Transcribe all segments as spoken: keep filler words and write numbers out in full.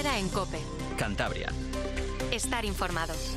Herrera en COPE. Cantabria. Estar informados.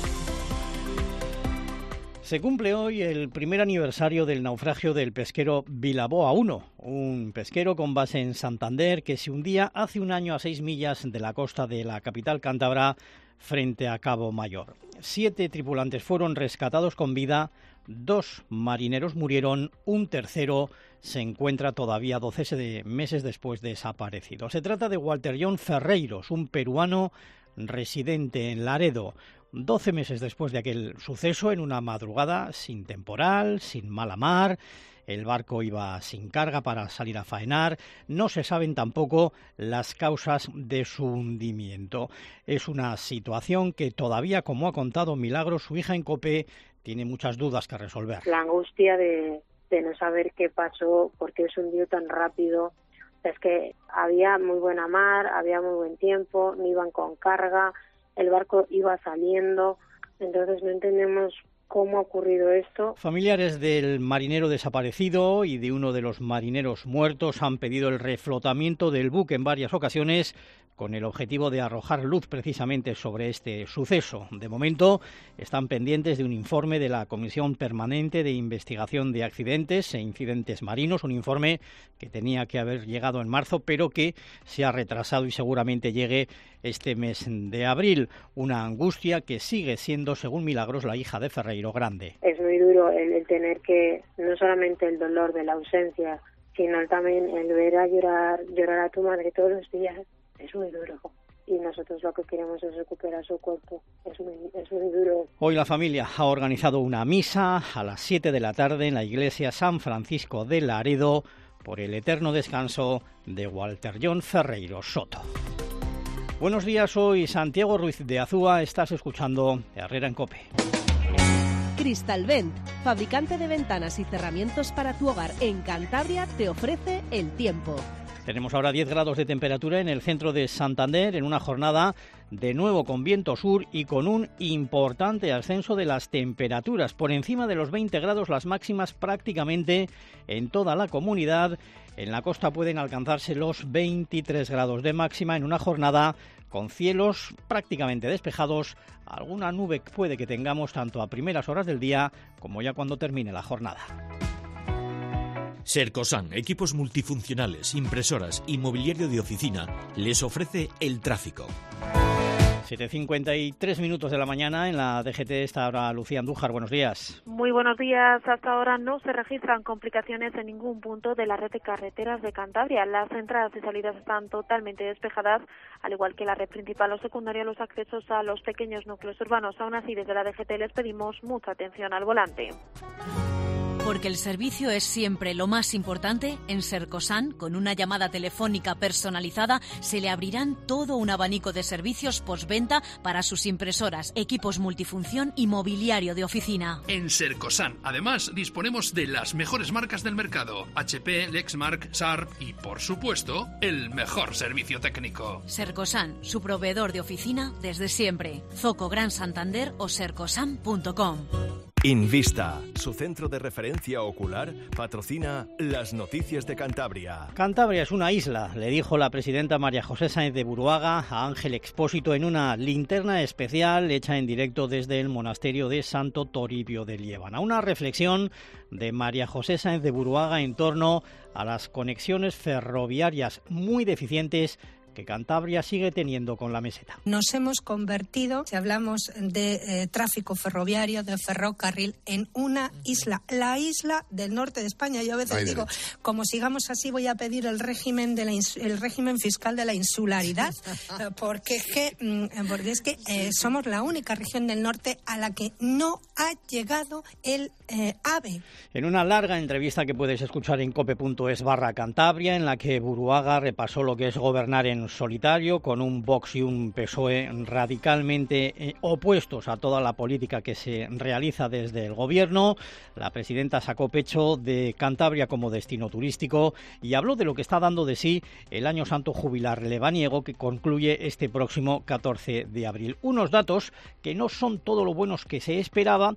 Se cumple hoy el primer aniversario del naufragio del pesquero Vilaboa uno, un pesquero con base en Santander que se hundía hace un año a seis millas de la costa de la capital cántabra frente a Cabo Mayor. Siete tripulantes fueron rescatados con vida, dos marineros murieron, un tercero se encuentra todavía doce meses después desaparecido. Se trata de Walter John Ferreiros, un peruano residente en Laredo. Doce meses después de aquel suceso, en una madrugada sin temporal, sin mala mar, el barco iba sin carga para salir a faenar. No se saben tampoco las causas de su hundimiento. Es una situación que todavía, como ha contado Milagros, su hija en COPE, tiene muchas dudas que resolver. La angustia de, de no saber qué pasó, por qué se hundió tan rápido. Es que había muy buena mar, había muy buen tiempo, no iban con carga, el barco iba saliendo, entonces no entendemos cómo ha ocurrido esto. Familiares del marinero desaparecido y de uno de los marineros muertos han pedido el reflotamiento del buque en varias ocasiones con el objetivo de arrojar luz precisamente sobre este suceso. De momento están pendientes de un informe de la Comisión Permanente de Investigación de Accidentes e Incidentes Marinos, un informe que tenía que haber llegado en marzo, pero que se ha retrasado y seguramente llegue este mes de abril. Una angustia que sigue siendo, según Milagros, la hija de Ferreiro, grande. Es muy duro el, el tener que, no solamente el dolor de la ausencia, sino también el ver a llorar, llorar a tu madre todos los días. Es muy duro. Y nosotros lo que queremos es recuperar su cuerpo. Es muy, es muy duro. Hoy la familia ha organizado una misa a las siete de la tarde en la iglesia San Francisco de Laredo por el eterno descanso de Walter John Ferreiros Soto. Buenos días, soy Santiago Ruiz de Azúa. Estás escuchando Herrera en COPE. Cristalvent, fabricante de ventanas y cerramientos para tu hogar en Cantabria, te ofrece el tiempo. Tenemos ahora diez grados de temperatura en el centro de Santander, en una jornada de nuevo con viento sur y con un importante ascenso de las temperaturas. Por encima de los veinte grados las máximas prácticamente en toda la comunidad. En la costa pueden alcanzarse los veintitrés grados de máxima en una jornada con cielos prácticamente despejados. Alguna nube puede que tengamos tanto a primeras horas del día como ya cuando termine la jornada. Sercosan, equipos multifuncionales, impresoras y mobiliario de oficina, les ofrece el tráfico. siete cincuenta y tres minutos de la mañana, en la D G T está ahora Lucía Andújar. Buenos días. Muy buenos días. Hasta ahora no se registran complicaciones en ningún punto de la red de carreteras de Cantabria. Las entradas y salidas están totalmente despejadas, al igual que la red principal o secundaria, los accesos a los pequeños núcleos urbanos. Aún así, desde la D G T les pedimos mucha atención al volante. Porque el servicio es siempre lo más importante, en Sercosan, con una llamada telefónica personalizada, se le abrirán todo un abanico de servicios postventa para sus impresoras, equipos multifunción y mobiliario de oficina. En Sercosan, además, disponemos de las mejores marcas del mercado: H P, Lexmark, Sharp y, por supuesto, el mejor servicio técnico. Sercosan, su proveedor de oficina desde siempre. Zoco Gran Santander o sercosan punto com. Invista, su centro de referencia ocular, patrocina las noticias de Cantabria. Cantabria es una isla, le dijo la presidenta María José Sáenz de Buruaga a Ángel Expósito en una linterna especial hecha en directo desde el monasterio de Santo Toribio de Liébana. Una reflexión de María José Sáenz de Buruaga en torno a las conexiones ferroviarias muy deficientes que Cantabria sigue teniendo con la meseta. Nos hemos convertido, si hablamos de eh, tráfico ferroviario, de ferrocarril, en una isla, la isla del norte de España. Yo a veces Ay, digo, derecho. como sigamos así voy a pedir el régimen de la ins- el régimen fiscal de la insularidad, porque es que, porque es que eh, somos la única región del norte a la que no ha llegado el eh, AVE. En una larga entrevista que puedes escuchar en cope punto es barra Cantabria, en la que Buruaga repasó lo que es gobernar en solitario, con un Vox y un P S O E radicalmente eh, opuestos a toda la política que se realiza desde el gobierno. La presidenta sacó pecho de Cantabria como destino turístico y habló de lo que está dando de sí el Año Santo Jubilar Lebaniego, que concluye este próximo catorce de abril. Unos datos que no son todo lo buenos que se esperaba,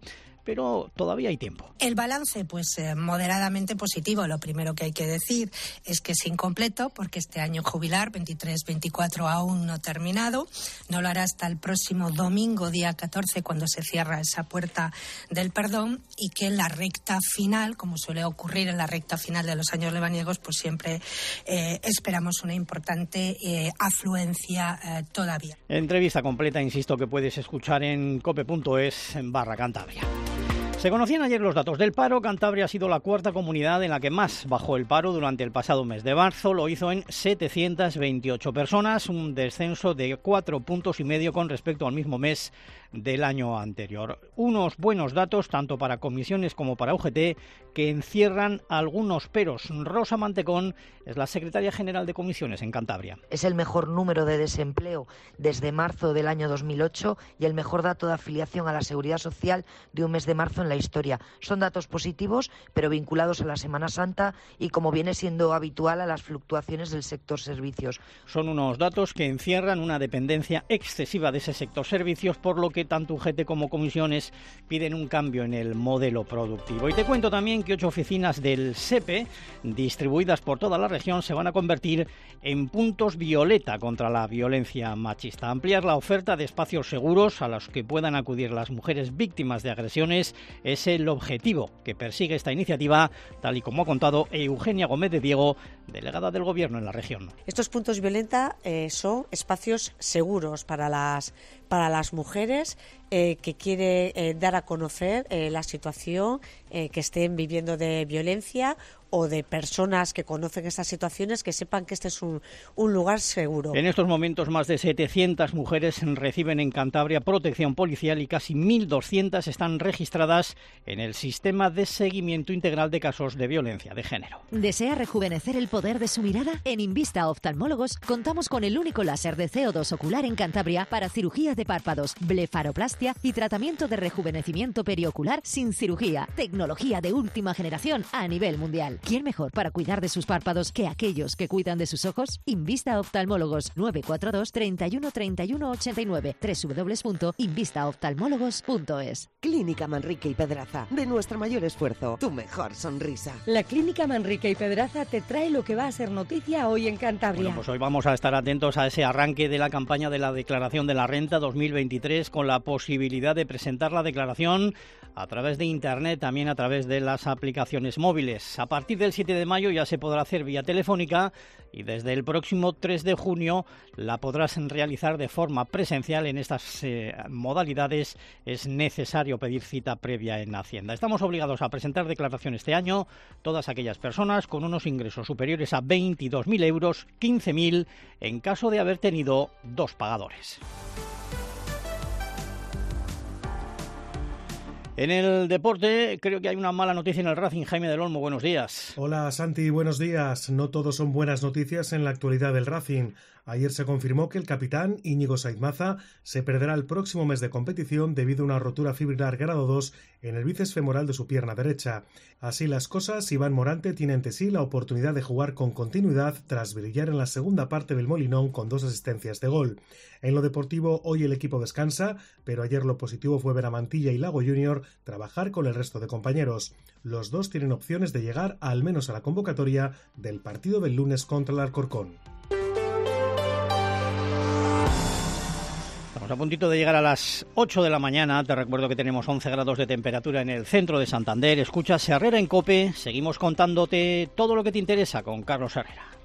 pero todavía hay tiempo. El balance, pues eh, moderadamente positivo. Lo primero que hay que decir es que es incompleto porque este año jubilar veintitrés veinticuatro aún no ha terminado. No lo hará hasta el próximo domingo, día catorce, cuando se cierra esa puerta del perdón, y que en la recta final, como suele ocurrir en la recta final de los años lebaniegos, pues siempre eh, esperamos una importante eh, afluencia eh, todavía. Entrevista completa, insisto, que puedes escuchar en cope punto es barra Cantabria. Se conocían ayer los datos del paro. Cantabria ha sido la cuarta comunidad en la que más bajó el paro durante el pasado mes de marzo. Lo hizo en setecientas veintiocho personas, un descenso de cuatro puntos y medio con respecto al mismo mes del año anterior. Unos buenos datos tanto para comisiones como para U G T, que encierran algunos peros. Rosa Mantecón es la secretaria general de comisiones en Cantabria. Es el mejor número de desempleo desde marzo del año dos mil ocho y el mejor dato de afiliación a la Seguridad Social de un mes de marzo en la historia. Son datos positivos, pero vinculados a la Semana Santa y, como viene siendo habitual, a las fluctuaciones del sector servicios. Son unos datos que encierran una dependencia excesiva de ese sector servicios, por lo que tanto U G T como comisiones piden un cambio en el modelo productivo. Y te cuento también que ocho oficinas del S E P E, distribuidas por toda la región, se van a convertir en puntos violeta contra la violencia machista. Ampliar la oferta de espacios seguros a los que puedan acudir las mujeres víctimas de agresiones es el objetivo que persigue esta iniciativa, tal y como ha contado Eugenia Gómez de Diego, delegada del Gobierno en la región. Estos puntos violeta eh, son espacios seguros para las para las mujeres eh, que quiere eh, dar a conocer eh, la situación eh, que estén viviendo de violencia, o de personas que conocen estas situaciones, que sepan que este es un, un lugar seguro. En estos momentos, más de setecientas mujeres reciben en Cantabria protección policial y casi mil doscientas están registradas en el sistema de seguimiento integral de casos de violencia de género. ¿Desea rejuvenecer el poder de su mirada? En Invista Oftalmólogos contamos con el único láser de C O dos ocular en Cantabria para cirugía de párpados, blefaroplastia y tratamiento de rejuvenecimiento periocular sin cirugía. Tecnología de última generación a nivel mundial. ¿Quién mejor para cuidar de sus párpados que aquellos que cuidan de sus ojos? Invista Oftalmólogos, nueve cuatro dos, treinta y uno, treinta y uno, ochenta y nueve, doble u doble u doble u punto invista oftalmólogos punto es. Clínica Manrique y Pedraza. De nuestro mayor esfuerzo, tu mejor sonrisa. La Clínica Manrique y Pedraza te trae lo que va a ser noticia hoy en Cantabria. Bueno, pues hoy vamos a estar atentos a ese arranque de la campaña de la declaración de la renta dos mil veintitrés, con la posibilidad de presentar la declaración a través de Internet, también a través de las aplicaciones móviles. A partir del siete de mayo ya se podrá hacer vía telefónica y desde el próximo tres de junio la podrás realizar de forma presencial. En estas eh, modalidades es necesario pedir cita previa en Hacienda. Estamos obligados a presentar declaración este año todas aquellas personas con unos ingresos superiores a veintidós mil euros, quince mil en caso de haber tenido dos pagadores. En el deporte, creo que hay una mala noticia en el Racing. Jaime del Olmo, buenos días. Hola Santi, buenos días. No todos son buenas noticias en la actualidad del Racing. Ayer se confirmó que el capitán Íñigo Saiz Maza se perderá el próximo mes de competición debido a una rotura fibrilar grado dos en el bíceps femoral de su pierna derecha. Así las cosas, Iván Morante tiene ante sí la oportunidad de jugar con continuidad tras brillar en la segunda parte del Molinón con dos asistencias de gol. En lo deportivo, hoy el equipo descansa, pero ayer lo positivo fue ver a Mantilla y Lago Junior trabajar con el resto de compañeros. Los dos tienen opciones de llegar al menos a la convocatoria del partido del lunes contra el Alcorcón. Estamos a puntito de llegar a las ocho de la mañana. Te recuerdo que tenemos once grados de temperatura en el centro de Santander. Escuchas Herrera en COPE. Seguimos contándote todo lo que te interesa con Carlos Herrera.